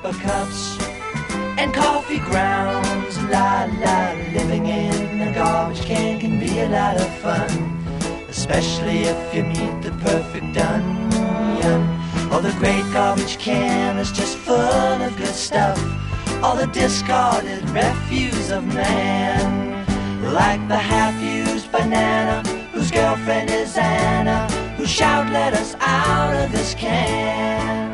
paper cups and coffee grounds. La la, living in a garbage can be a lot of fun, especially if you meet the perfect onion. Oh, the great garbage can is just full of good stuff, all the discarded refuse of man, like the half-used banana whose girlfriend is Anna, who shout, "Let us out of this can."